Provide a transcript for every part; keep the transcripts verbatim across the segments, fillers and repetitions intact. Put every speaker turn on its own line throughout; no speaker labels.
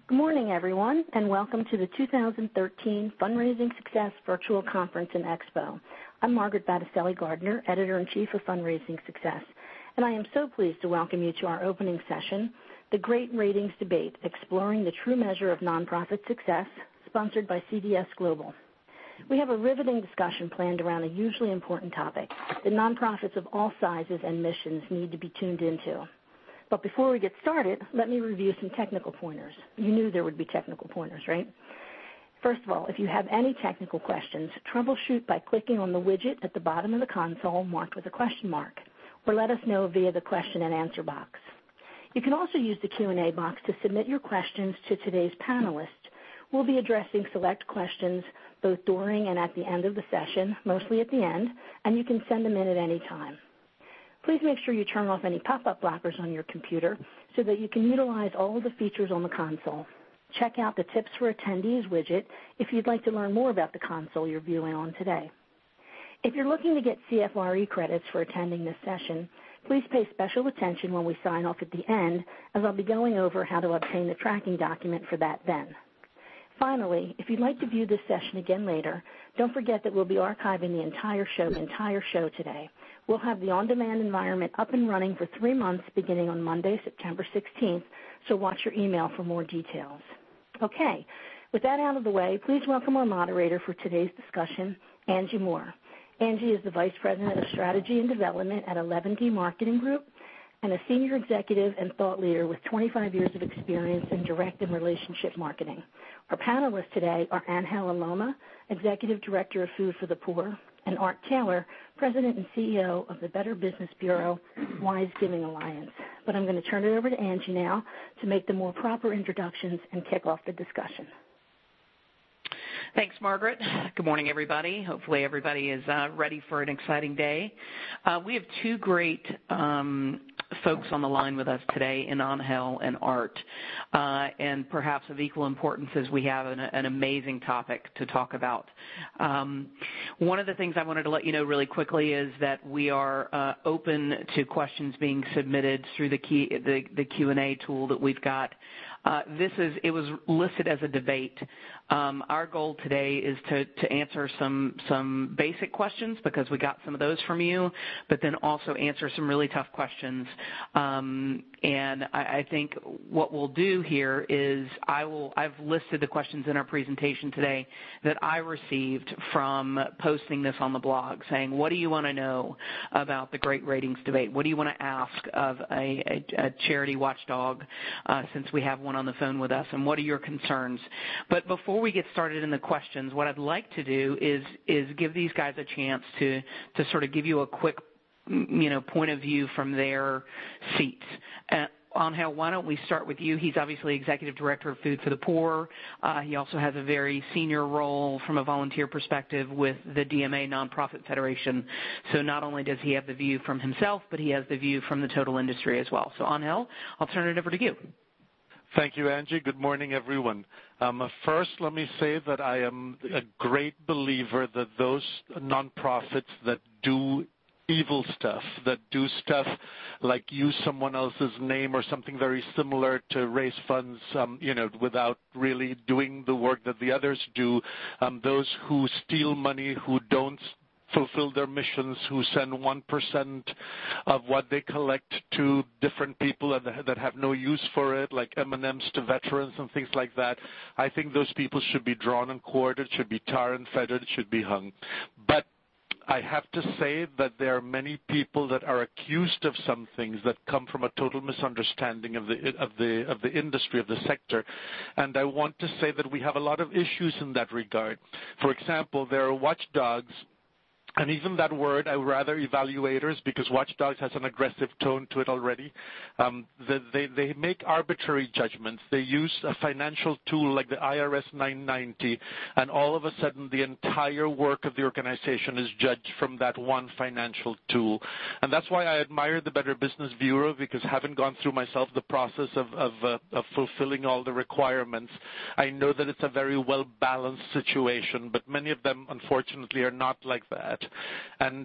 Good morning, everyone, and welcome to the two thousand thirteen Fundraising Success Virtual Conference and Expo. I'm Margaret Battistelli-Gardner, Editor-in-Chief of Fundraising Success, and I am so pleased to welcome you to our opening session, The Great Ratings Debate, Exploring the True Measure of Nonprofit Success, sponsored by C D S Global. We have a riveting discussion planned around a hugely important topic that nonprofits of all sizes and missions need to be tuned into. But before we get started, let me review some technical pointers. You knew there would be technical pointers, right? First of all, if you have any technical questions, troubleshoot by clicking on the widget at the bottom of the console marked with a question mark, or let us know via the question and answer box. You can also use the Q and A box to submit your questions to today's panelists. We'll be addressing select questions both during and at the end of the session, mostly at the end, and you can send them in at any time. Please make sure you turn off any pop-up blockers on your computer so that you can utilize all of the features on the console. Check out the Tips for Attendees widget if you'd like to learn more about the console you're viewing on today. If you're looking to get C F R E credits for attending this session, please pay special attention when we sign off at the end, as I'll be going over how to obtain the tracking document for that then. Finally, if you'd like to view this session again later, don't forget that we'll be archiving the entire show, the entire show today. We'll have the on-demand environment up and running for three months beginning on Monday, September sixteenth, so watch your email for more details. Okay, with that out of the way, please welcome our moderator for today's discussion, Angie Moore. Angie is the Vice President of Strategy and Development at eleven D Marketing Group and a senior executive and thought leader with twenty-five years of experience in direct and relationship marketing. Our panelists today are Angel Aloma, Executive Director of Food for the Poor, and Art Taylor, President and C E O of the Better Business Bureau Wise Giving Alliance. But I'm going to turn it over to Angie now to make the more proper introductions and kick off the discussion.
Thanks, Margaret. Good morning, everybody. Hopefully everybody is uh, ready for an exciting day. Uh, we have two great um, folks on the line with us today in Angel and Art, uh, and perhaps of equal importance is we have an, an amazing topic to talk about. Um, one of the things I wanted to let you know really quickly is that we are uh, open to questions being submitted through the, key, the, the Q and A tool that we've got. Uh, this is, it was listed as a debate. Um, our goal today is to, to answer some, some basic questions because we got some of those from you, but then also answer some really tough questions. Um, and I, I think what we'll do here is I will, I've listed the questions in our presentation today that I received from posting this on the blog saying, what do you want to know about the Great Ratings Debate? What do you want to ask of a, a, a charity watchdog uh, since we have one on the phone with us, and what are your concerns? But before we get started in the questions, what I'd like to do is is give these guys a chance to to sort of give you a quick, you know, point of view from their seats. Uh, Angel, why don't we start with you? He's obviously Executive Director of Food for the Poor. Uh, he also has a very senior role from a volunteer perspective with the D M A Nonprofit Federation. So not only does he have the view from himself, but he has the view from the total industry as well. So Angel, I'll turn it over to you.
Thank you, Angie. Good morning, everyone. Um, first, let me say that I am a great believer that those nonprofits that do evil stuff, that do stuff like use someone else's name or something very similar to raise funds, um, you know, without really doing the work that the others do, um, those who steal money, who don't fulfill their missions, who send one percent of what they collect to different people that, that have no use for it, like M and M's to veterans and things like that. I think those people should be drawn and quartered, should be tarred and feathered, should be hung. But I have to say that there are many people that are accused of some things that come from a total misunderstanding of the of the of the industry, of the sector, and I want to say that we have a lot of issues in that regard. For example, there are watchdogs. And even that word, I would rather evaluators, because watchdogs has an aggressive tone to it already. Um, the, they, they make arbitrary judgments. They use a financial tool like the I R S nine ninety, and all of a sudden the entire work of the organization is judged from that one financial tool. And that's why I admire the Better Business Bureau, because having gone through myself the process of, of, uh, of fulfilling all the requirements, I know that it's a very well-balanced situation, but many of them, unfortunately, are not like that. And uh,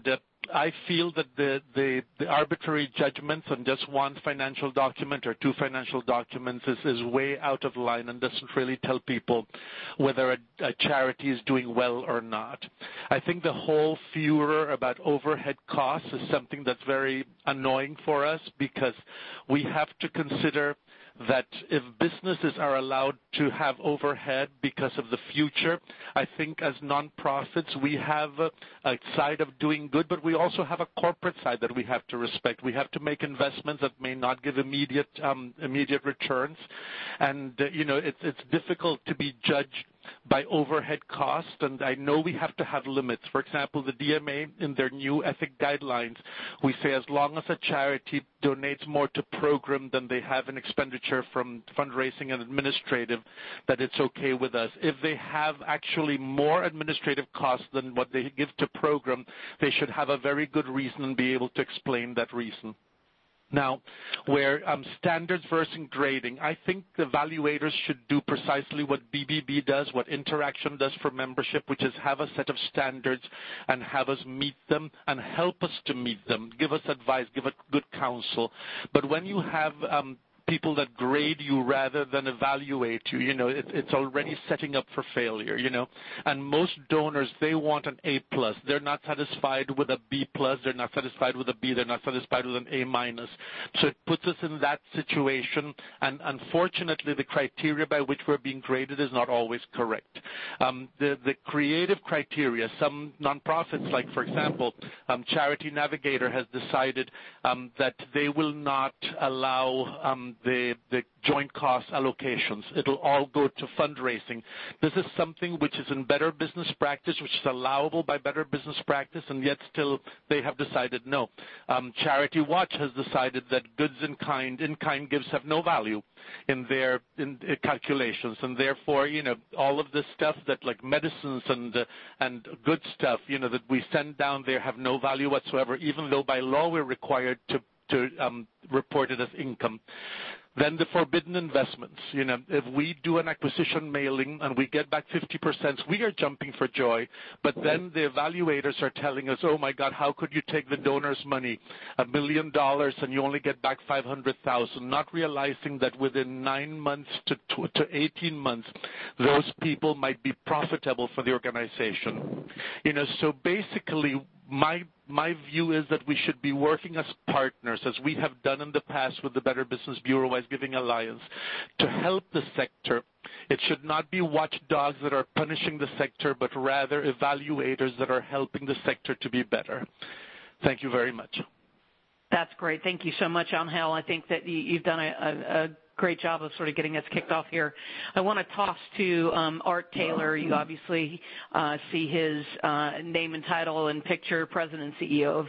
I feel that the, the, the arbitrary judgments on just one financial document or two financial documents is, is way out of line and doesn't really tell people whether a, a charity is doing well or not. I think the whole furor about overhead costs is something that's very annoying for us, because we have to consider that if businesses are allowed to have overhead because of the future, I think as nonprofits we have a, a side of doing good, but we also have a corporate side that we have to respect. We have to make investments that may not give immediate um, immediate returns, and uh, you know it's it's difficult to be judged by overhead costs, and I know we have to have limits. For example, the D M A, in their new ethic guidelines, we say as long as a charity donates more to program than they have in expenditure from fundraising and administrative, that it's okay with us. If they have actually more administrative costs than what they give to program, they should have a very good reason and be able to explain that reason. Now, where um, standards versus grading, I think the evaluators should do precisely what B B B does, what Interaction does for membership, which is have a set of standards and have us meet them and help us to meet them, give us advice, give us good counsel. But when you have um, people that grade you rather than evaluate you, you know, it, it's already setting up for failure, you know. And most donors, they want an A plus. They're not satisfied with a B plus. They're not satisfied with a B. They're not satisfied with an A minus. So it puts us in that situation. And unfortunately, the criteria by which we're being graded is not always correct. Um, the, the creative criteria, some nonprofits, like, for example, um, Charity Navigator has decided um, that they will not allow um, the, the joint cost allocations. It'll all go to fundraising. This is something which is in Better Business Practice, which is allowable by Better Business Practice, and yet still they have decided no. Um, Charity Watch has decided that goods in kind, in-kind gifts have no value in their in, uh, calculations, and therefore, you know, all of this stuff that like medicines and uh, and good stuff, you know, that we send down there have no value whatsoever, even though by law we're required to to um, report it as income. Then the forbidden investments. You know, if we do an acquisition mailing and we get back fifty percent, we are jumping for joy. But then the evaluators are telling us, oh, my God, how could you take the donor's money, a million dollars, and you only get back five hundred thousand dollars, not realizing that within nine months to, to eighteen months, those people might be profitable for the organization. You know, so basically, my my view is that we should be working as partners, as we have done in the past with the Better Business Bureau Wise Giving Alliance, to help the sector. It should not be watchdogs that are punishing the sector, but rather evaluators that are helping the sector to be better. Thank you very much.
That's great. Thank you so much, Angel. I think that you've done a, a, a great job of sort of getting us kicked off here. I want to toss to um, Art Taylor. You obviously uh, see his uh, name and title and picture, President and C E O of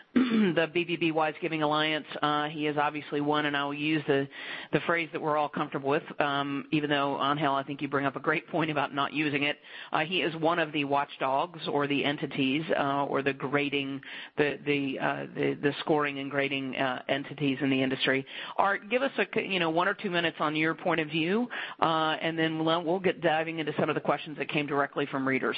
the B B B Wise Giving Alliance. Uh, he is obviously one, and I will use the, the phrase that we're all comfortable with, um, even though, Angel, I think you bring up a great point about not using it. Uh, he is one of the watchdogs or the entities uh, or the grading, the the, uh, the the scoring and grading uh, entities in the industry. Art, give us a you know one or two minutes on your point of view, uh, and then we'll, we'll get diving into some of the questions that came directly from readers.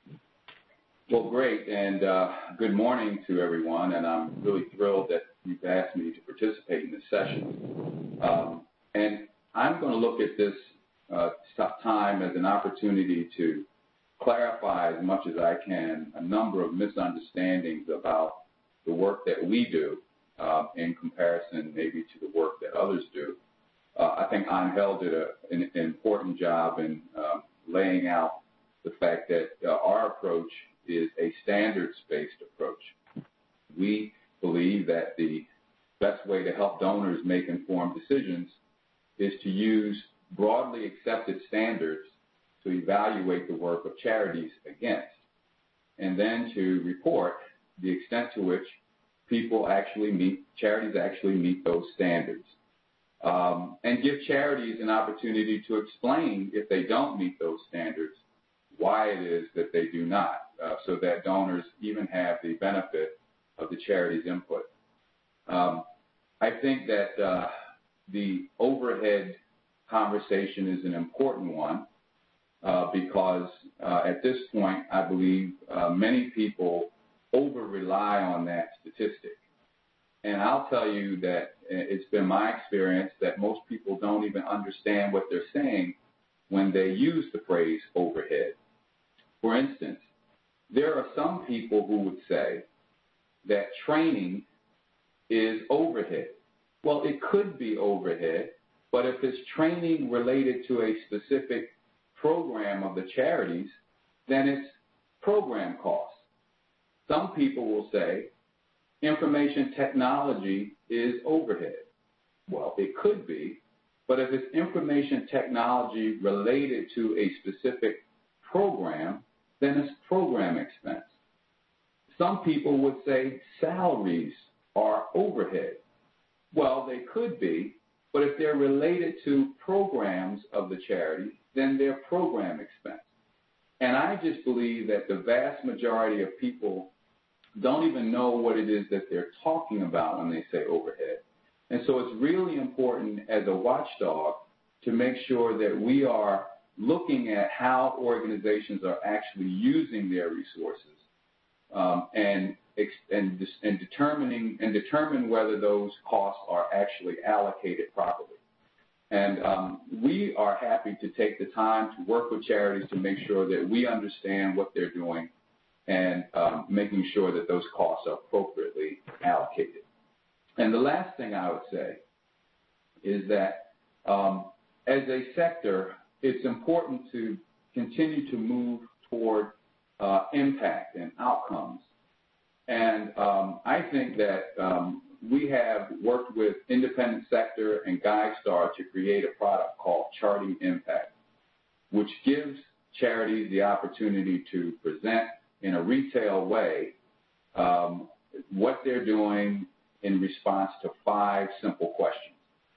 Well, great, and uh, good morning to everyone, and I'm really thrilled that you've asked me to participate in this session. Um, and I'm going to look at this uh, time as an opportunity to clarify as much as I can a number of misunderstandings about the work that we do uh, in comparison maybe to the work that others do. Uh, I think Angel did a, an, an important job in uh, laying out the fact that uh, our approach is a standards-based approach. We believe that the best way to help donors make informed decisions is to use broadly accepted standards to evaluate the work of charities against, and then to report the extent to which people actually meet, charities actually meet those standards, um, and give charities an opportunity to explain if they don't meet those standards, why it is that they do not, uh, so that donors even have the benefit of the charity's input. Um, I think that uh, the overhead conversation is an important one uh, because uh, at this point, I believe uh, many people over-rely on that statistic. And I'll tell you that it's been my experience that most people don't even understand what they're saying when they use the phrase overhead. For instance, there are some people who would say that training is overhead. Well, it could be overhead, but if it's training related to a specific program of the charities, then it's program costs. Some people will say information technology is overhead. Well, it could be, but if it's information technology related to a specific program, then it's program expense. Some people would say salaries are overhead. Well, they could be, but if they're related to programs of the charity, then they're program expense. And I just believe that the vast majority of people don't even know what it is that they're talking about when they say overhead. And so it's really important as a watchdog to make sure that we are looking at how organizations are actually using their resources um, and, and, and determining and determine whether those costs are actually allocated properly. And um, we are happy to take the time to work with charities to make sure that we understand what they're doing and um, making sure that those costs are appropriately allocated. And the last thing I would say is that um, as a sector, it's important to continue to move toward uh, impact and outcomes. And um, I think that um, we have worked with Independent Sector and GuideStar to create a product called Charting Impact, which gives charities the opportunity to present in a retail way um, what they're doing in response to five simple questions.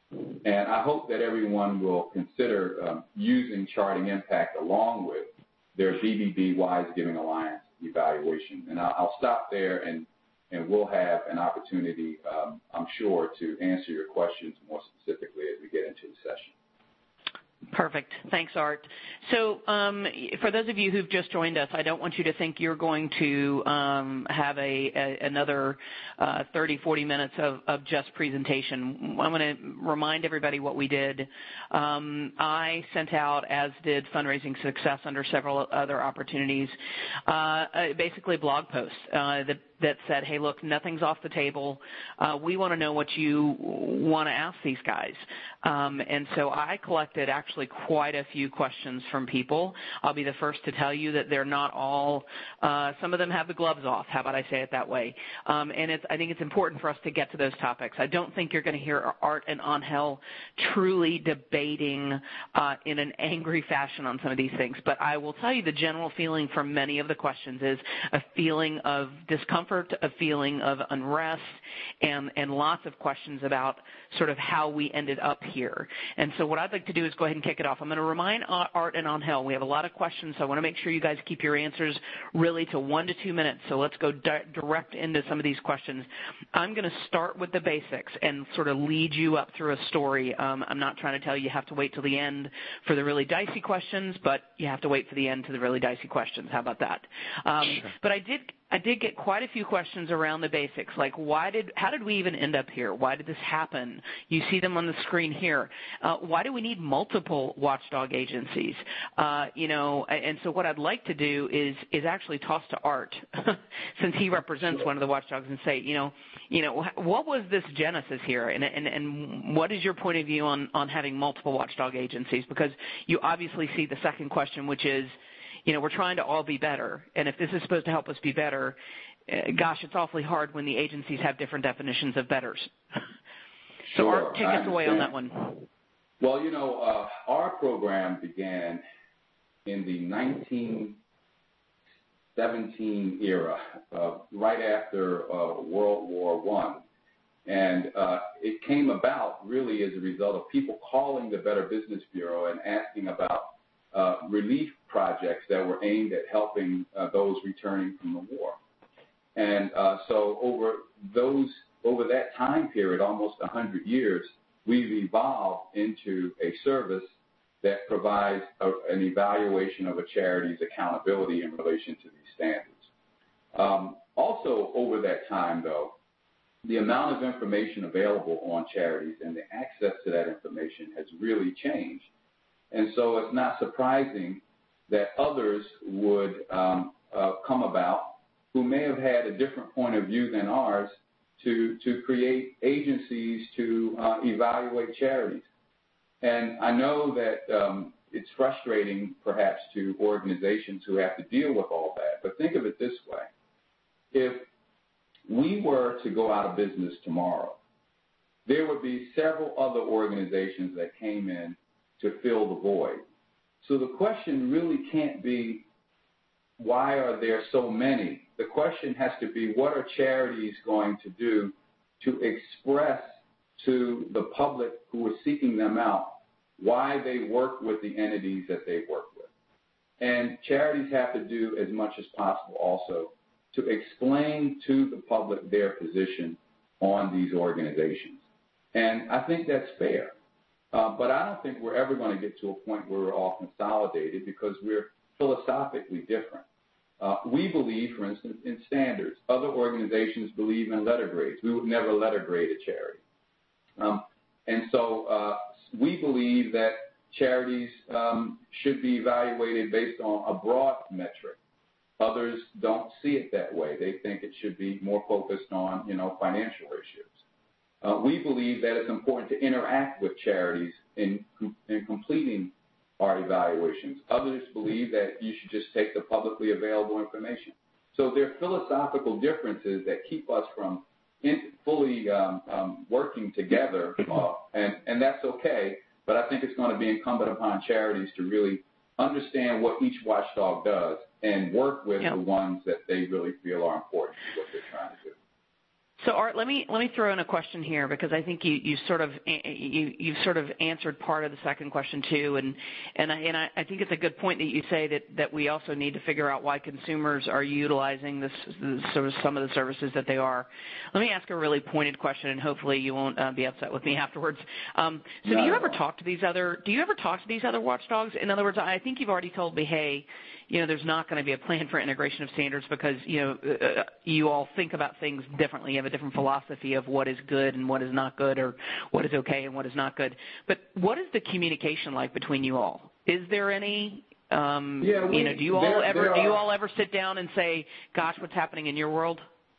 And I hope that everyone will consider um, using Charting Impact along with their B B B Wise Giving Alliance evaluation. And I'll, I'll stop there, and, and we'll have an opportunity, um, I'm sure, to answer your questions more specifically as we get into the session.
Perfect. Thanks, Art. So um, for those of you who've just joined us, I don't want you to think you're going to um, have a, a another uh, thirty, forty minutes of, of just presentation. I'm going to remind everybody what we did. Um, I sent out, as did Fundraising Success under several other opportunities, uh, basically a blog post uh, that that said, hey, look, nothing's off the table. Uh, we want to know what you want to ask these guys. Um, and so I collected actually quite a few questions from people. I'll be the first to tell you that they're not all, uh, some of them have the gloves off. How about I say it that way? Um, and it's, I think it's important for us to get to those topics. I don't think you're going to hear Art and Angel truly debating uh, in an angry fashion on some of these things. But I will tell you the general feeling from many of the questions is a feeling of discomfort, a feeling of unrest, and, and lots of questions about sort of how we ended up here. And so what I'd like to do is go ahead and kick it off. I'm going to remind Art and Angel, we have a lot of questions, so I want to make sure you guys keep your answers really to one to two minutes. So let's go di- direct into some of these questions. I'm going to start with the basics and sort of lead you up through a story. Um, I'm not trying to tell you you have to wait till the end for the really dicey questions, but you have to wait for the end to the really dicey questions. How about that? Um, sure. But I did I did get quite a few questions around the basics, like why did, how did we even end up here? Why did this happen? You see them on the screen here. Uh, why do we need multiple watchdog agencies? Uh, you know, and so what I'd like to do is is actually toss to Art, since he represents one of the watchdogs, and say, you know, you know, what was this genesis here, and and and what is your point of view on on having multiple watchdog agencies? Because you obviously see the second question, which is, you know, we're trying to all be better, and if this is supposed to help us be better, uh, gosh, it's awfully hard when the agencies have different definitions of betters. So,
sure,
Art, take us away on that one.
Well, you know, uh, our program began in the nineteen seventeen era, uh, right after uh, World War One. And uh, it came about really as a result of people calling the Better Business Bureau and asking about uh, relief projects that were aimed at helping uh, those returning from the war. And uh, so over those, over that time period, almost one hundred years, we've evolved into a service that provides a, an evaluation of a charity's accountability in relation to these standards. Um, also, over that time, though, the amount of information available on charities and the access to that information has really changed. And so it's not surprising that others would um, uh, come about who may have had a different point of view than ours to, to create agencies to uh, evaluate charities. And I know that um, it's frustrating perhaps to organizations who have to deal with all that, but think of it this way. If we were to go out of business tomorrow, there would be several other organizations that came in to fill the void. So the question really can't be, why are there so many? The question has to be, what are charities going to do to express to the public who are seeking them out why they work with the entities that they work with? And charities have to do as much as possible also to explain to the public their position on these organizations. And I think that's fair. Uh, but I don't think we're ever going to get to a point where we're all consolidated because we're philosophically different. Uh, we believe, for instance, in standards. Other organizations believe in letter grades. We would never letter grade a charity. Um, and so uh, we believe that charities um, should be evaluated based on a broad metric. Others don't see it that way. They think it should be more focused on, you know, financial ratios. Uh, we believe that it's important to interact with charities in, in completing our evaluations. Others believe that you should just take the publicly available information. So there are philosophical differences that keep us from in, fully um, um, working together, uh, and, and that's okay, but I think it's going to be incumbent upon charities to really understand what each watchdog does and work with yep. the ones that they really feel are important to what they're trying to do.
So, Art, let me let me throw in a question here because I think you, you sort of you you've sort of answered part of the second question too, and and I, and I think it's a good point that you say that, that we also need to figure out why consumers are utilizing this, this sort of some of the services that they are. Let me ask a really pointed question, and hopefully you won't uh, be upset with me afterwards. Um, so, no. do you ever talk to these other do you ever talk to these other watchdogs? In other words, I think you've already told me, hey, you know, there's not going to be a plan for integration of standards because, you know, uh, you all think about things differently. You have a different philosophy of what is good and what is not good, or what is okay and what is not good. But what is the communication like between you all? Is there any, um,
yeah, we,
you know, do you all
there,
ever
there
do you
are,
all ever sit down and say, gosh, what's happening in your world?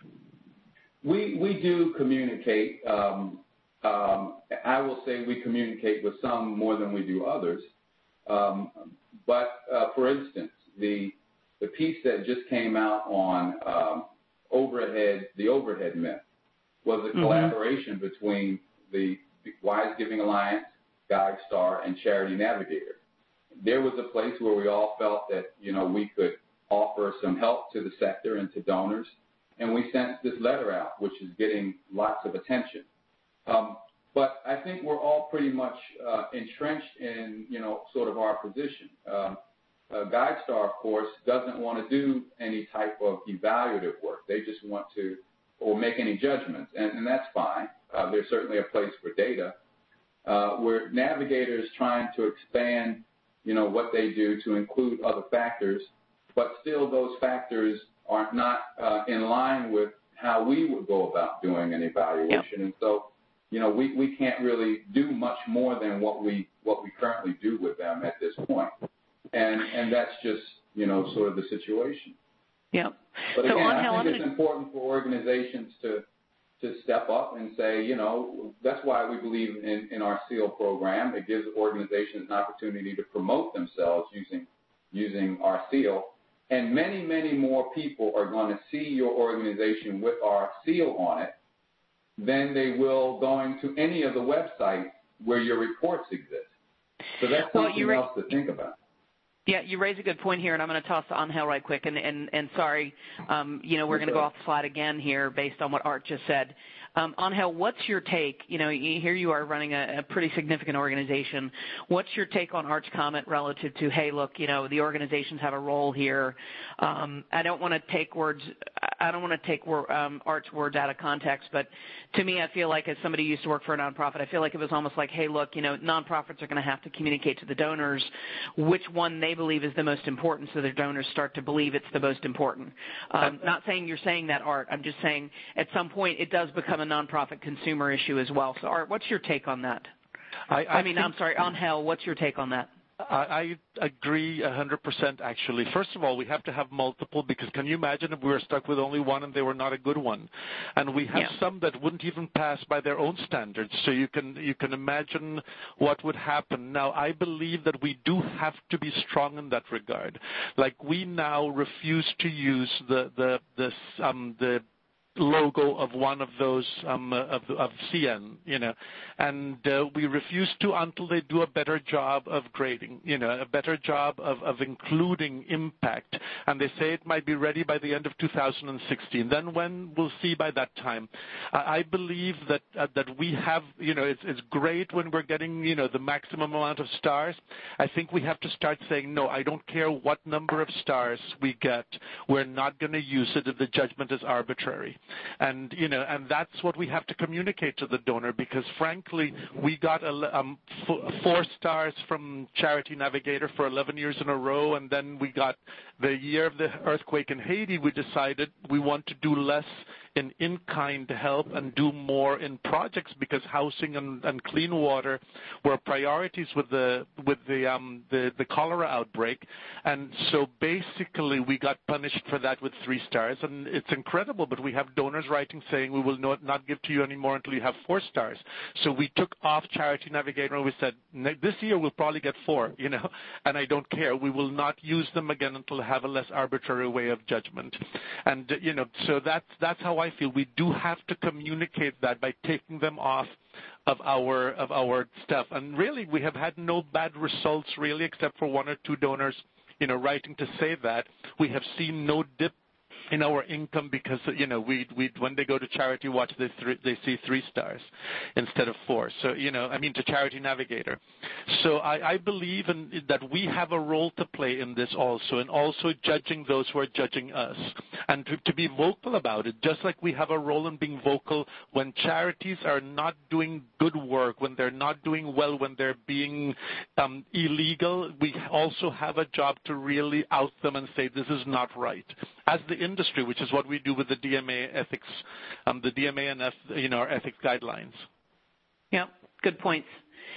We we do communicate. Um, um, I will say we communicate with some more than we do others. Um, but uh, for instance, the the piece that just came out on um, overhead, the overhead myth, was a mm-hmm. collaboration between the Wise Giving Alliance, GuideStar, and Charity Navigator. There was a place where we all felt that, you know, we could offer some help to the sector and to donors, and we sent this letter out, which is getting lots of attention. Um, but I think we're all pretty much uh, entrenched in, you know, sort of our position. Um, Uh, GuideStar, of course, doesn't want to do any type of evaluative work. They just want to, or make any judgments, and, and that's fine. Uh, there's certainly a place for data. Uh, where Navigator is trying to expand, you know, what they do to include other factors, but still those factors are not uh, in line with how we would go about doing an evaluation. Yep. And so, you know, we, we can't really do much more than what we what we currently do with them at this point. And and that's just, you know, sort of the situation.
Yeah.
But again,
so
I think
gonna...
it's important for organizations to to step up and say, you know, that's why we believe in, in our SEAL program. It gives organizations an opportunity to promote themselves using using our SEAL. And many, many more people are going to see your organization with our SEAL on it than they will going to any of the websites where your reports exist. So that's something
well,
else to think about.
Yeah, you raise a good point here, and I'm going to toss to Angel right quick. And, and, and sorry, um, you know, we're going to go off the slide again here based on what Art just said. Um, Angel, what's your take? You know, here you are running a, a pretty significant organization. What's your take on Art's comment relative to, hey, look, you know, the organizations have a role here. Um, I don't want to take words I don't want to take um, Art's words out of context, but to me, I feel like as somebody who used to work for a nonprofit, I feel like it was almost like, hey, look, you know, nonprofits are going to have to communicate to the donors which one they believe is the most important, so their donors start to believe it's the most important. Um, not saying you're saying that, Art. I'm just saying at some point it does become a nonprofit consumer issue as well. So, Art, what's your take on that?
I, I,
I mean, I'm sorry, Angel, what's your take on that?
I, I agree one hundred percent, actually. First of all, we have to have multiple, because can you imagine if we were stuck with only one and they were not a good one? And we have
yeah.
some that wouldn't even pass by their own standards. So you can you can imagine what would happen. Now, I believe that we do have to be strong in that regard. Like, we now refuse to use the the the um the logo of one of those um, uh, of, of C N, you know, and uh, we refuse to until they do a better job of grading, you know, a better job of, of including impact. And they say it might be ready by the end of two thousand sixteen. Then when, we'll see by that time. Uh, I believe that uh, that we have, you know, it's, it's great when we're getting, you know, the maximum amount of stars. I think we have to start saying, no, I don't care what number of stars we get. We're not going to use it if the judgment is arbitrary. And, you know, and that's what we have to communicate to the donor, because, frankly, we got a, um, f- four stars from Charity Navigator for eleven years in a row, and then we got the year of the earthquake in Haiti. We decided we want to do less in in-kind help and do more in projects, because housing and, and clean water were priorities with the with the, um, the the cholera outbreak. And so basically we got punished for that with three stars, and it's incredible, but we have donors writing saying we will not, not give to you anymore until you have four stars. So we took off Charity Navigator and we said, this year we'll probably get four, you know, and I don't care. We will not use them again until they have a less arbitrary way of judgment. And, you know, so that's, that's how I feel. We do have to communicate that by taking them off of our of our stuff. And really, we have had no bad results, really, except for one or two donors, you know, writing to say that. We have seen no dip in our income because, you know, we we when they go to Charity Watch, they th- they see three stars instead of four. So, you know, I mean, to Charity Navigator. So I, I believe in, that we have a role to play in this also, and also judging those who are judging us, and to, to be vocal about it, just like we have a role in being vocal when charities are not doing good work, when they're not doing well, when they're being um, illegal. We also have a job to really out them and say this is not right. As the industry, which is what we do with the D M A ethics, um, the D M A and F, you know, our ethics guidelines.
Yeah, good points.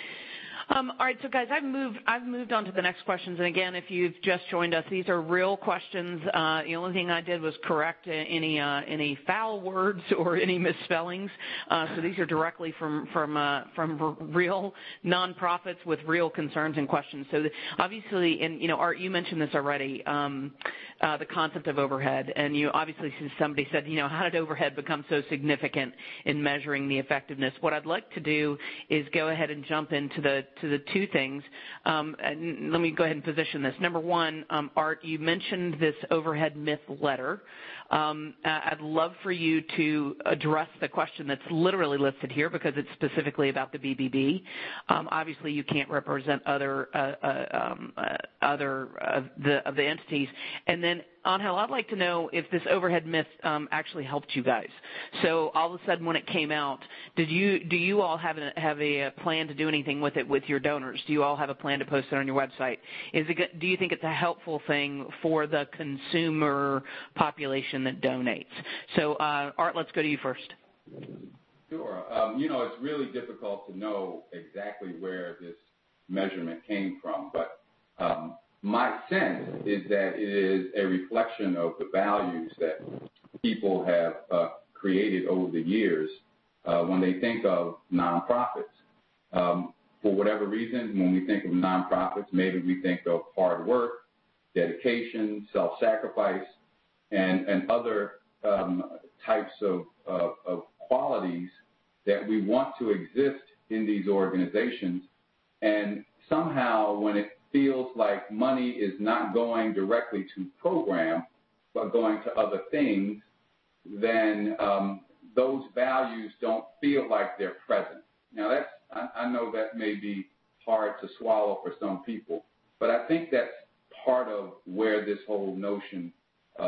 Um, all right, so guys, I've moved. I've moved on to the next questions. And again, if you've just joined us, these are real questions. Uh, the only thing I did was correct any uh, any foul words or any misspellings. Uh, so these are directly from from uh, from real nonprofits with real concerns and questions. So the, obviously, and you know, Art, you mentioned this already. Um, uh, the concept of overhead, and you obviously, somebody said, you know, how did overhead become so significant in measuring the effectiveness? What I'd like to do is go ahead and jump into the to the two things. Um, and let me go ahead and position this. Number one, um, Art, you mentioned this overhead myth letter. Um, I'd love for you to address the question that's literally listed here because it's specifically about the B B B. Um, obviously, you can't represent other uh, uh, um, uh, other of the of the entities. And then, Angel, I'd like to know if this overhead myth um, actually helped you guys. So all of a sudden, when it came out, did you do you all have a, have a plan to do anything with it with your donors? Do you all have a plan to post it on your website? Is it? Do you think it's a helpful thing for the consumer population that donates? So, uh, Art, let's go to you first.
Sure. Um, you know, it's really difficult to know exactly where this measurement came from, but um, my sense is that it is a reflection of the values that people have uh, created over the years uh, when they think of nonprofits. Um, for whatever reason, when we think of nonprofits, maybe we think of hard work, dedication, self-sacrifice, and, and other um, types of, uh, of qualities that we want to exist in these organizations. And somehow when it feels like money is not going directly to program, but going to other things, then um, those values don't feel like they're present. Now, that's I, I know that may be hard to swallow for some people, but I think that's part of where this whole notion of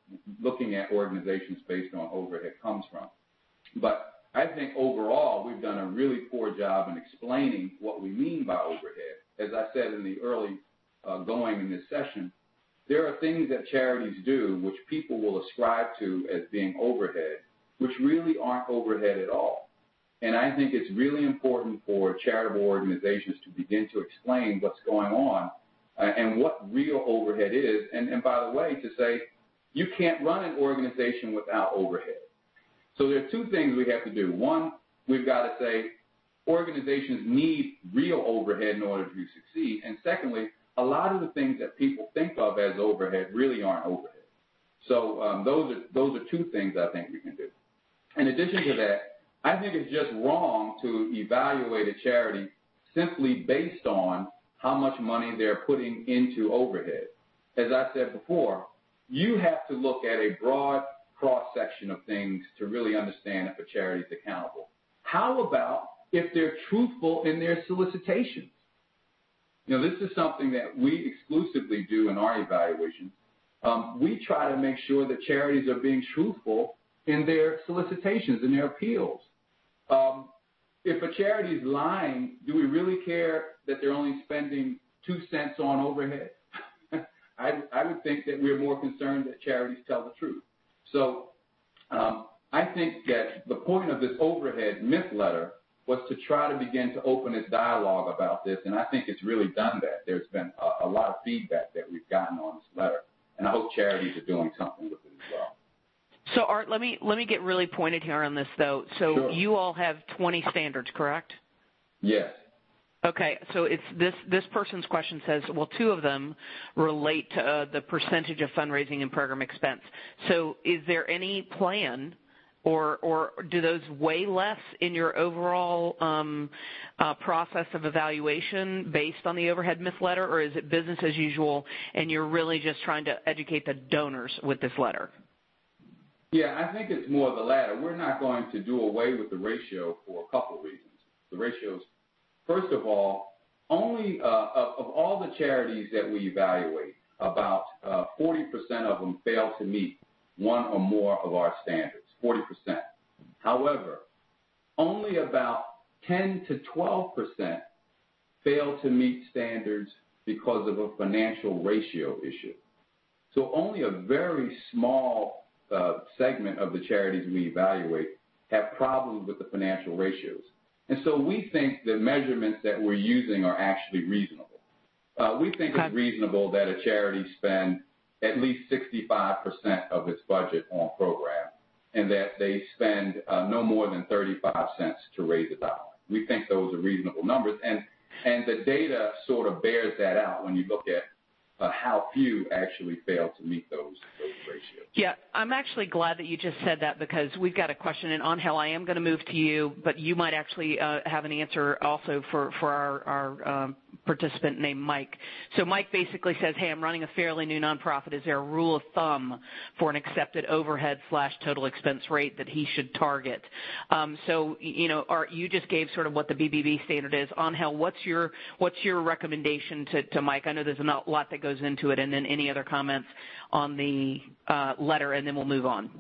looking at organizations based on overhead comes from. But I think overall we've done a really poor job in explaining what we mean by overhead. As I said in the early uh, going in this session, there are things that charities do which people will ascribe to as being overhead, which really aren't overhead at all. And I think it's really important for charitable organizations to begin to explain what's going on uh, and what real overhead is. And, and by the way, to say you can't run an organization without overhead. So there are two things we have to do. One, we've got to say organizations need real overhead in order to succeed. And secondly, a lot of the things that people think of as overhead really aren't overhead. So um, those are those are two things I think we can do. In addition to that, I think it's just wrong to evaluate a charity simply based on how much money they're putting into overhead. As I said before, you have to look at a broad cross-section of things to really understand if a charity is accountable. How about if they're truthful in their solicitations? You know, this is something that we exclusively do in our evaluations. Um, we try to make sure that charities are being truthful in their solicitations and their appeals. Um, if a charity is lying, do we really care that they're only spending two cents on overhead? I, I would think that we're more concerned that charities tell the truth. So um, I think that the point of this overhead myth letter was to try to begin to open this dialogue about this, and I think it's really done that. There's been a, a lot of feedback that we've gotten on this letter, and I hope charities are doing something with it as well.
So, Art, let me let me get really pointed here on this, though. So
Sure.
You all have twenty standards, correct?
Yes.
Okay, so it's this this person's question says, well, two of them relate to uh, the percentage of fundraising and program expense. So is there any plan, or or do those weigh less in your overall um, uh, process of evaluation based on the overhead myth letter, or is it business as usual and you're really just trying to educate the donors with this letter?
Yeah, I think it's more the latter. We're not going to do away with the ratio for a couple of reasons. The ratios, first of all, only uh, of, of all the charities that we evaluate, about uh, forty percent of them fail to meet one or more of our standards, forty percent. However, only about ten to twelve percent fail to meet standards because of a financial ratio issue. So only a very small uh, segment of the charities we evaluate have problems with the financial ratios. And so we think the measurements that we're using are actually reasonable. Uh, we think okay. it's reasonable that a charity spend at least sixty-five percent of its budget on program, and that they spend uh, no more than thirty-five cents to raise a dollar. We think those are reasonable numbers, and, and the data sort of bears that out when you look at uh, how few actually fail to meet those, those ratios.
Yeah, I'm actually glad that you just said that, because we've got a question, and Angel, I am going to move to you, but you might actually uh, have an answer also for, for our, our um, participant named Mike. So Mike basically says, hey, I'm running a fairly new nonprofit. Is there a rule of thumb for an accepted overhead slash total expense rate that he should target? Um, so, you know, Art, you just gave sort of what the B B B standard is. Angel, what's your, what's your recommendation to, to Mike? I know there's a lot that goes into it, and then any other comments on the uh, letter, and then we'll move on.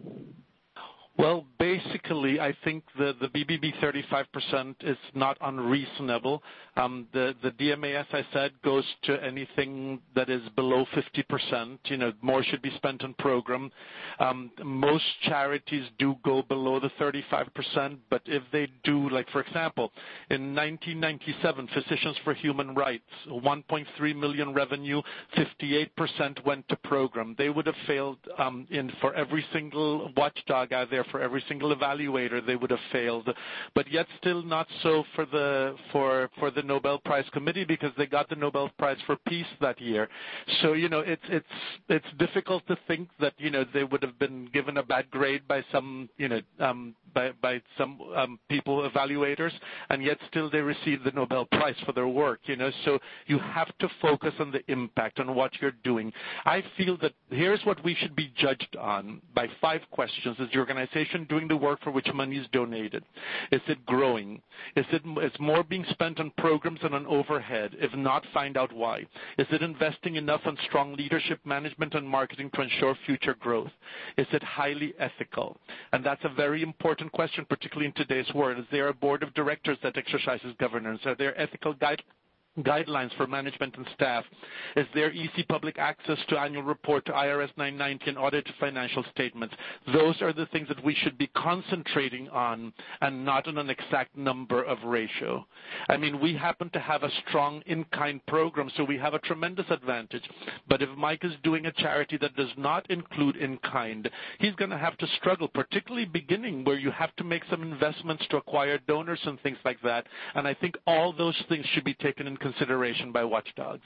Well, basically, I think the, the B B B thirty-five percent is not unreasonable. Um, the, the D M A, as I said, goes to anything that is below fifty percent. You know, more should be spent on program. Um, most charities do go below the thirty-five percent, but if they do, like, for example, in nineteen ninety-seven, Physicians for Human Rights, one point three million revenue, fifty-eight percent went to program. They would have failed um, in for every single watchdog out there, for every single evaluator, they would have failed, but yet still not so for the for for the Nobel Prize Committee, because they got the Nobel Prize for Peace that year. So you know it's it's it's difficult to think that you know they would have been given a bad grade by some you know um, by by some um, people evaluators, and yet still they received the Nobel Prize for their work. You know, so you have to focus on the impact on what you're doing. I feel that here's what we should be judged on by five questions: is the organization organization doing the work for which money is donated? Is it growing? Is it is more being spent on programs and on overhead? If not, find out why. Is it investing enough on strong leadership, management, and marketing to ensure future growth? Is it highly ethical? And that's a very important question, particularly in today's world. Is there a board of directors that exercises governance? Are there ethical guidelines? guidelines for management and staff? Is there easy public access to annual report, to I R S nine ninety, and audited financial statements? Those are the things that we should be concentrating on and not on an exact number of ratio. I mean, we happen to have a strong in-kind program, so we have a tremendous advantage. But if Mike is doing a charity that does not include in-kind, he's going to have to struggle, particularly beginning where you have to make some investments to acquire donors and things like that. And I think all those things should be taken in consideration by watchdogs.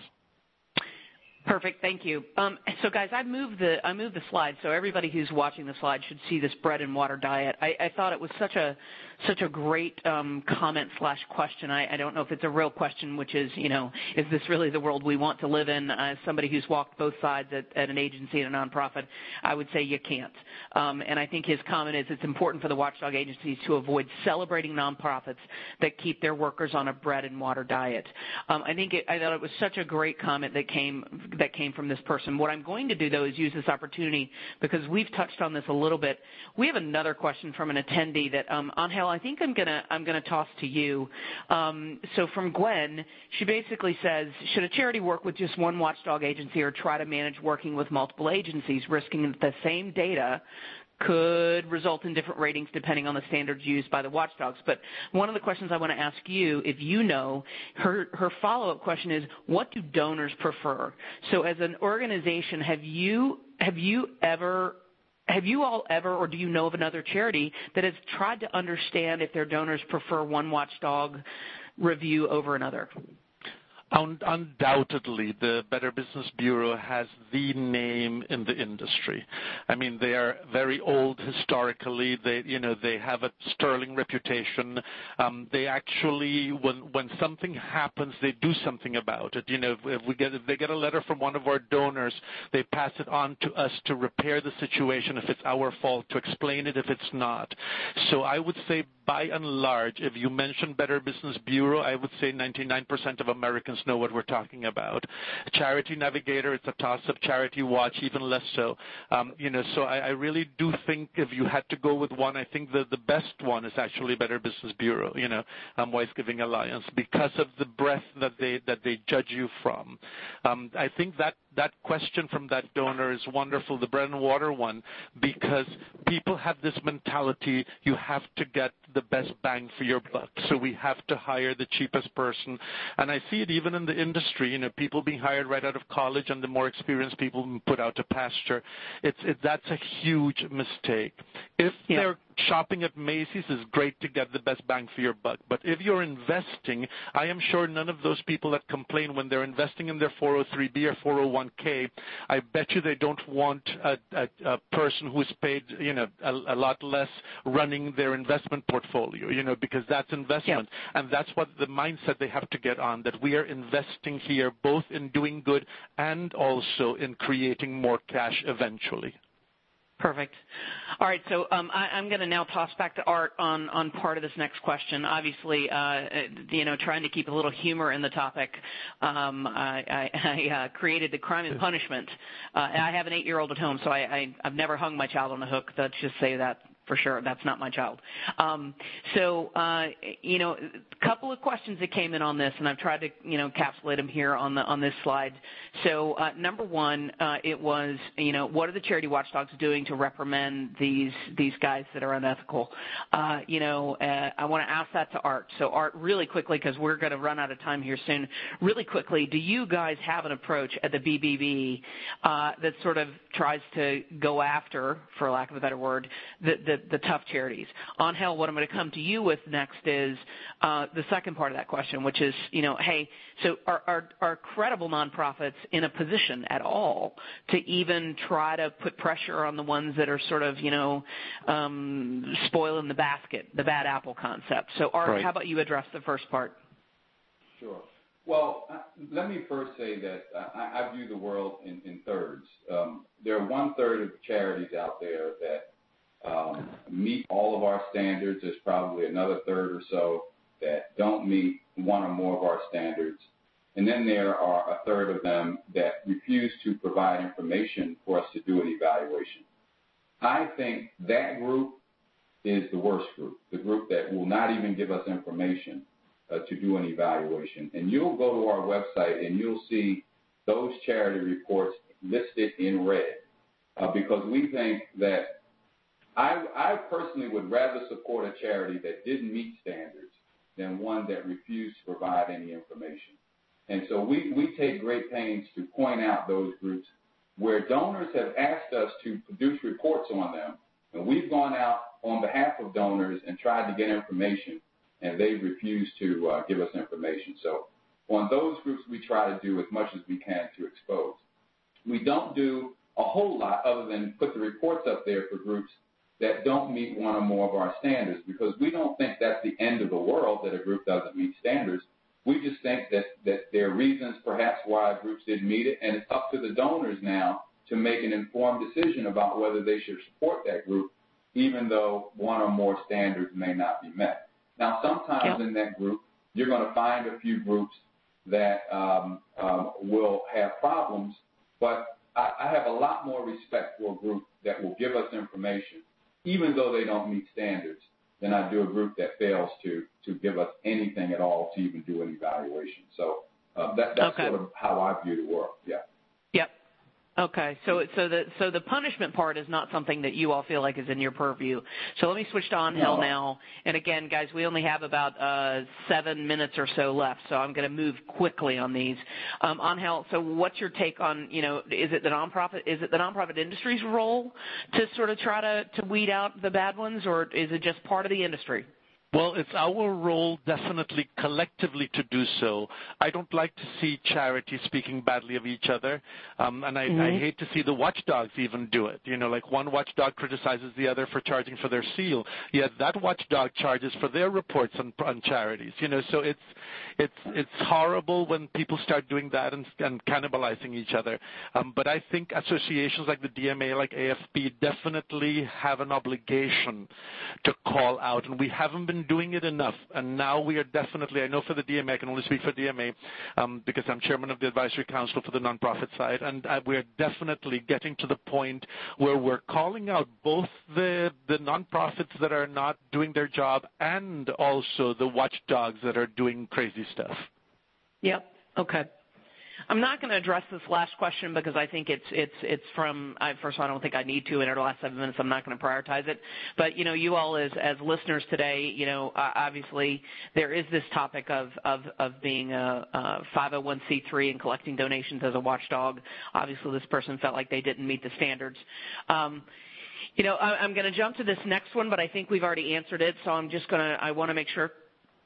Perfect. Thank you. Um, so, guys, I moved the I moved the slide, so everybody who's watching the slide should see this bread and water diet. I, I thought it was such a such a great um, comment slash question. I, I don't know if it's a real question, which is, you know, is this really the world we want to live in? As somebody who's walked both sides at, at an agency and a nonprofit, I would say you can't. Um, and I think his comment is it's important for the watchdog agencies to avoid celebrating nonprofits that keep their workers on a bread and water diet. Um, I think it, I thought it was such a great comment that came. that came from this person. What I'm going to do, though, is use this opportunity because we've touched on this a little bit. We have another question from an attendee that, um, Angel, I think I'm going to I'm going to toss to you. Um, so from Gwen, she basically says, should a charity work with just one watchdog agency or try to manage working with multiple agencies, risking that the same data could result in different ratings depending on the standards used by the watchdogs? But one of the questions I want to ask you, if you know, her, her follow-up question is, what do donors prefer? So as an organization, have you have you ever have you all ever, or do you know of another charity that has tried to understand if their donors prefer one watchdog review over another?
Undoubtedly, the Better Business Bureau has the name in the industry. I mean, they are very old historically. They, you know, they have a sterling reputation. Um, they actually, when when something happens, they do something about it. You know, if we get if they get a letter from one of our donors, they pass it on to us to repair the situation if it's our fault, to explain it if it's not. So I would say, by and large, if you mention Better Business Bureau, I would say ninety-nine percent of Americans know what we're talking about. Charity Navigator, it's a toss-up. Charity Watch, even less so. Um, you know, so I, I really do think if you had to go with one, I think the, the best one is actually Better Business Bureau, you know, um, Wise Giving Alliance, because of the breadth that they that they judge you from. Um, I think that that question from that donor is wonderful, the bread and water one, because people have this mentality, you have to get the best bang for your buck. So we have to hire the cheapest person. And I see it even in the industry, you know, people being hired right out of college and the more experienced people being put out to pasture. It's it, that's a huge mistake. If yeah. they're shopping at Macy's, is great to get the best bang for your buck. But if you're investing, I am sure none of those people that complain when they're investing in their four oh three B or four oh one K, I bet you they don't want a, a, a person who's paid, you know, a, a lot less running their investment portfolio, you know, because that's investment. Yeah. And that's what the mindset they have to get on, that we are investing here both in doing good and also in creating more cash eventually.
Perfect. All right, so um, I, I'm going to now toss back to Art on, on part of this next question. Obviously, uh, you know, trying to keep a little humor in the topic, um, I, I, I uh, created the crime and punishment. Uh, I have an eight-year-old at home, so I, I, I've never hung my child on a hook. Let's just say that. For sure, that's not my child. Um, so, uh, you know, a couple of questions that came in on this, and I've tried to, you know, encapsulate them here on the on this slide. So, uh, number one, uh, it was, you know, what are the charity watchdogs doing to reprimand these these guys that are unethical? Uh, you know, uh, I want to ask that to Art. So, Art, really quickly, because we're going to run out of time here soon. Really quickly, do you guys have an approach at the B B B uh, that sort of tries to go after, for lack of a better word, the, the The, the tough charities? Angel, what I'm going to come to you with next is uh, the second part of that question, which is, you know, hey, so are, are, are credible nonprofits in a position at all to even try to put pressure on the ones that are sort of, you know, um, spoiling the basket, the bad apple concept? So, Art, right. How about you address the first part?
Sure. Well, uh, let me first say that uh, I, I view the world in, in thirds. Um, there are one third of charities out there that um, meet all of our standards. There's probably another third or so that don't meet one or more of our standards. And then there are a third of them that refuse to provide information for us to do an evaluation. I think that group is the worst group, the group that will not even give us information uh, to do an evaluation. And you'll go to our website and you'll see those charity reports listed in red uh, because we think that I, I personally would rather support a charity that didn't meet standards than one that refused to provide any information. And so we, we take great pains to point out those groups where donors have asked us to produce reports on them, and we've gone out on behalf of donors and tried to get information, and they've refused to uh, give us information. So on those groups, we try to do as much as we can to expose. We don't do a whole lot other than put the reports up there for groups that don't meet one or more of our standards, because we don't think that's the end of the world that a group doesn't meet standards. We just think that, that there are reasons perhaps why groups didn't meet it, and it's up to the donors now to make an informed decision about whether they should support that group, even though one or more standards may not be met. Now, sometimes yep. in that group, you're going to find a few groups that um, um, will have problems, but I, I have a lot more respect for a group that will give us information, even though they don't meet standards, than I do a group that fails to, to give us anything at all to even do an evaluation. So uh, that, that's okay. sort of how I view the world, yeah.
Yep. Okay, so so the so the punishment part is not something that you all feel like is in your purview. So let me switch to Angel no. now. And again, guys, we only have about uh, seven minutes or so left, so I'm going to move quickly on these. Um, Angel, so what's your take on, you know, is it the nonprofit is it the nonprofit industry's role to sort of try to, to weed out the bad ones, or is it just part of the industry?
Well, it's our role definitely collectively to do so. I don't like to see charities speaking badly of each other, um, and I, mm-hmm. I hate to see the watchdogs even do it. You know, like one watchdog criticizes the other for charging for their seal, yet that watchdog charges for their reports on, on charities. You know, so it's it's it's horrible when people start doing that and, and cannibalizing each other. Um, but I think associations like the D M A, like A F P, definitely have an obligation to call out, and we haven't been doing it enough, and now we are definitely, I know for the D M A, I can only speak for D M A um, because I'm chairman of the advisory council for the nonprofit side, and uh, we're definitely getting to the point where we're calling out both the, the nonprofits that are not doing their job and also the watchdogs that are doing crazy stuff.
Yep, okay. I'm not going to address this last question because I think it's it's it's from I, first of all, I don't think I need to in our last seven minutes. I'm not going to prioritize it. But you know, you all as as listeners today, you know, uh, obviously there is this topic of of of being a, a five oh one c three and collecting donations as a watchdog. Obviously, this person felt like they didn't meet the standards. Um, you know, I, I'm going to jump to this next one, but I think we've already answered it. So I'm just going to I want to make sure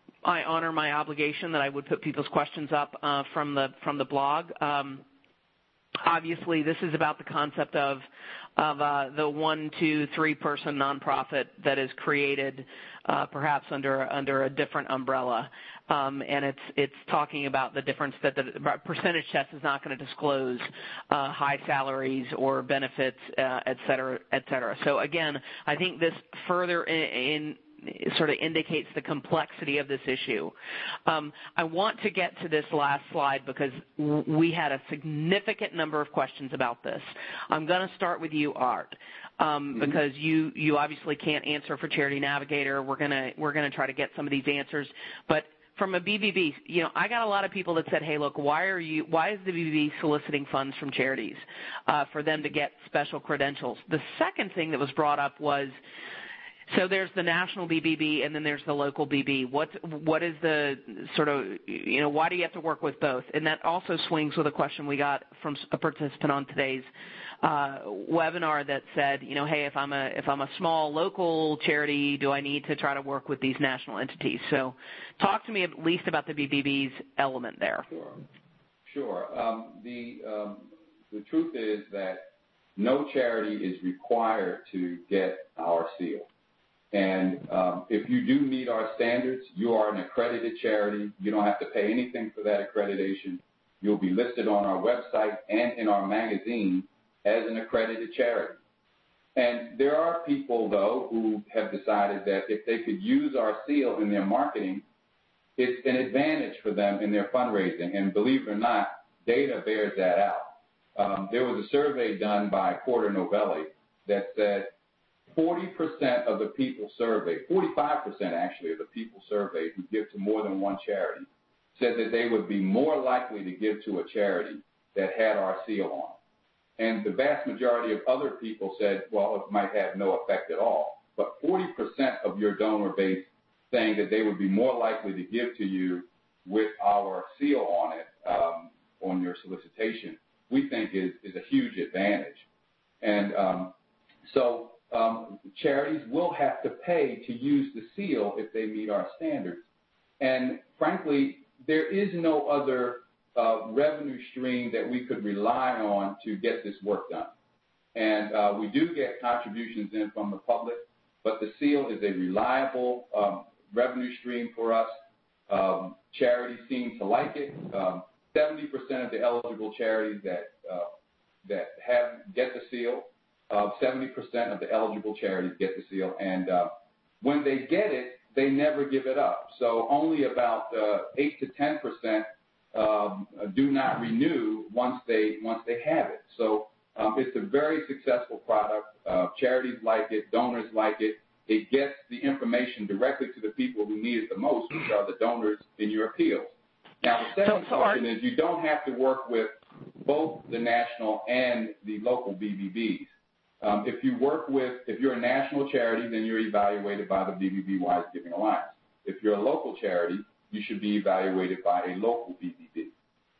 I honor my obligation that I would put people's questions up uh, from the from the blog. Um, obviously, this is about the concept of of uh, the one, two, three person nonprofit that is created, uh, perhaps under under a different umbrella, um, and it's it's talking about the difference that the percentage test is not going to disclose uh, high salaries or benefits, uh, et cetera, et cetera. So again, I think this further in, in sort of indicates the complexity of this issue. Um, I want to get to this last slide because w- we had a significant number of questions about this. I'm going to start with you, Art, um, mm-hmm. because you, you obviously can't answer for Charity Navigator. We're going to we're going to try to get some of these answers, but from a B B B, you know, I got a lot of people that said, "Hey, look, why are you? Why is the B B B soliciting funds from charities uh, for them to get special credentials?" The second thing that was brought up was, so there's the national B B B and then there's the local B B. What what is the sort of, you know, why do you have to work with both? And that also swings with a question we got from a participant on today's uh, webinar that said, you know, hey, if I'm a if I'm a small local charity, do I need to try to work with these national entities? So talk to me at least about the B B B's element there.
Sure, sure. Um, the um, the truth is that no charity is required to get our seal. And um, if you do meet our standards, you are an accredited charity. You don't have to pay anything for that accreditation. You'll be listed on our website and in our magazine as an accredited charity. And there are people, though, who have decided that if they could use our seal in their marketing, it's an advantage for them in their fundraising. And believe it or not, data bears that out. Um, there was a survey done by Porter Novelli that said forty percent of the people surveyed, forty-five percent actually of the people surveyed who give to more than one charity, said that they would be more likely to give to a charity that had our seal on. And the vast majority of other people said, well, it might have no effect at all. But forty percent of your donor base saying that they would be more likely to give to you with our seal on it, um, on your solicitation, we think is, is a huge advantage. And um, so um, charities will have to pay to use the seal if they meet our standards. And frankly, there is no other uh, revenue stream that we could rely on to get this work done. And uh, we do get contributions in from the public, but the seal is a reliable um, revenue stream for us. Um, charities seem to like it. Um, seventy percent of the eligible charities that uh, that have get the seal, uh, seventy percent of the eligible charities get the seal, and uh, when they get it, they never give it up. So only about uh, eight to ten percent um, do not renew once they once they have it. So um, it's a very successful product. Uh, charities like it, donors like it. It gets the information directly to the people who need it the most, which are the donors in your appeals. Now, the second
so, so
question
are,
is you don't have to work with both the national and the local B B Bs. Um, if you work with, if you're a national charity, then you're evaluated by the B B B Wise Giving Alliance. If you're a local charity, you should be evaluated by a local B B B.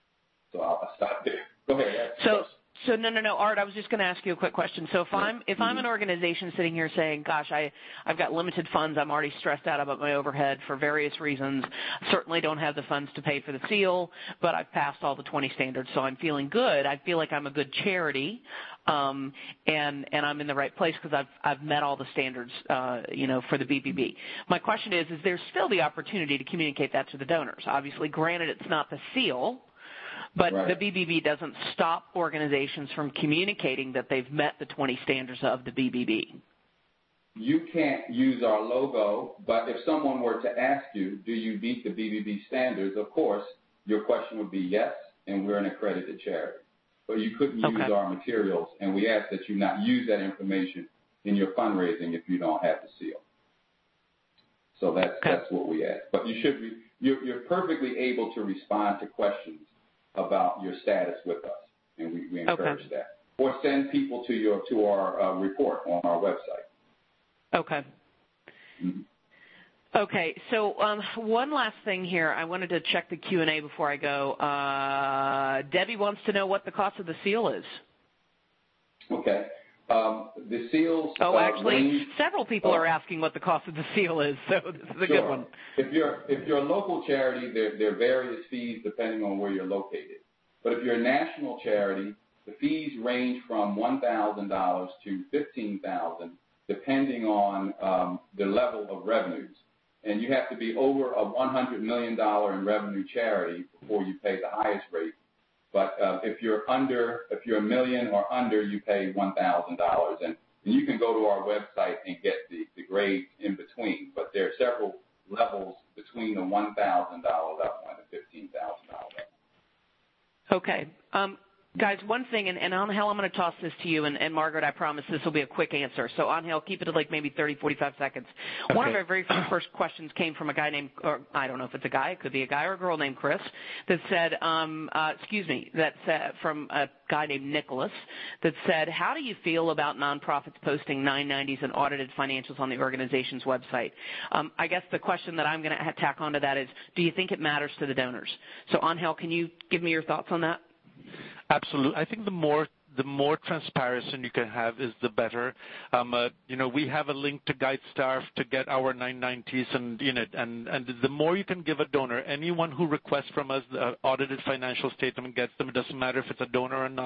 So I'll, I'll stop there. Go ahead.
So, so no, no, no, Art. I was just going to ask you a quick question. So if I'm if I'm an organization sitting here saying, "Gosh, I I've got limited funds. I'm already stressed out about my overhead for various reasons. Certainly don't have the funds to pay for the seal, but I've passed all the twenty standards, so I'm feeling good. I feel like I'm a good charity, um, and and I'm in the right place because I've I've met all the standards, uh, you know, for the B B B. My question is, is there still the opportunity to communicate that to the donors? Obviously, granted, it's not the seal. But
right.
The B B B doesn't stop organizations from communicating that they've met the twenty standards of the B B B.
You can't use our logo, but if someone were to ask you, do you meet the B B B standards, of course, your question would be yes, and we're an accredited charity. But you couldn't
okay.
use our materials, and we ask that you not use that information in your fundraising if you don't have the seal. So that's,
okay.
that's what we ask. But you should be, you're, you're perfectly able to respond to questions about your status with us, and we, we encourage
okay.
that. Or send people to your to our uh, report on our website.
Okay.
Mm-hmm.
Okay, so um, one last thing here. I wanted to check the Q and A before I go. Uh, Debbie wants to know what the cost of the seal is.
Okay. Um, the seals.
Oh,
uh,
actually,
range,
several people
uh,
are asking what the cost of the seal is, so this is a
sure.
good one.
If you're if you're a local charity, there there are various fees depending on where you're located. But if you're a national charity, the fees range from one thousand dollars to fifteen thousand dollars, depending on um, the level of revenues. And you have to be over a one hundred million dollars in revenue charity before you pay the highest rate. But uh, if you're under, if you're a million or under, you pay one thousand dollars. And, and you can go to our website and get the, the grades in between. But there are several levels between the one thousand dollars level and the fifteen thousand dollars level.
Okay. Um, guys, one thing, and, and Angel, I'm going to toss this to you, and, and Margaret, I promise this will be a quick answer. So, Angel, keep it to like maybe thirty, forty-five seconds. Okay. One of our very first questions came from a guy named, or I don't know if it's a guy, it could be a guy or a girl named Chris, that said, um, uh, excuse me, that said, from a guy named Nicholas, that said, how do you feel about nonprofits posting nine nineties and audited financials on the organization's website? Um, I guess the question that I'm going to tack onto that is, do you think it matters to the donors? So, Angel, can you give me your thoughts on that?
Absolutely. I think the more the more transparency you can have is the better. Um, uh, you know, we have a link to GuideStar to get our nine nineties, and you know, and and the more you can give a donor, anyone who requests from us the audited financial statement gets them. It doesn't matter if it's a donor or a non-donor.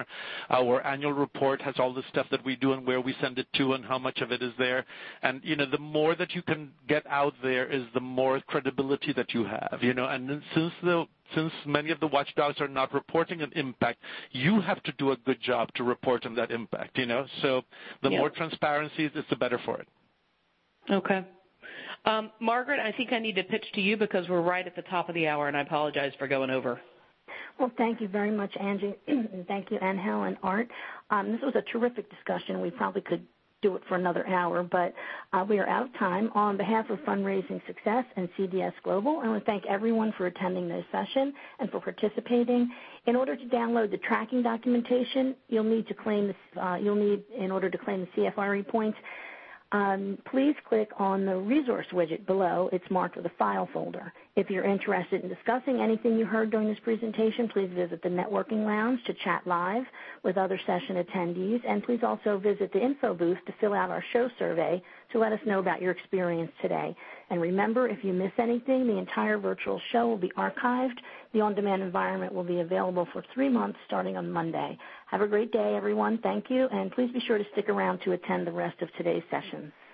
Our annual report has all the stuff that we do and where we send it to and how much of it is there. And, you know, the more that you can get out there is the more credibility that you have, you know. And since the Since many of the watchdogs are not reporting an impact, you have to do a good job to report on that impact, you know. So the
yep.
more transparency is, the better for it.
Okay. Um, Margaret, I think I need to pitch to you because we're right at the top of the hour, and I apologize for going over.
Well, thank you very much, Angie. Thank you, Angel and Art. Um, this was a terrific discussion. We probably could do it for another hour, but uh, we are out of time. On behalf of Fundraising Success and C D S Global, I want to thank everyone for attending this session and for participating. In order to download the tracking documentation, you'll need to claim this, uh, you'll need in order to claim the C F R E points. Um, please click on the resource widget below. It's marked with a file folder. If you're interested in discussing anything you heard during this presentation, please visit the networking lounge to chat live with other session attendees, and please also visit the info booth to fill out our show survey to let us know about your experience today. And remember, if you miss anything, the entire virtual show will be archived. The on-demand environment will be available for three months starting on Monday. Have a great day, everyone. Thank you, and please be sure to stick around to attend the rest of today's sessions.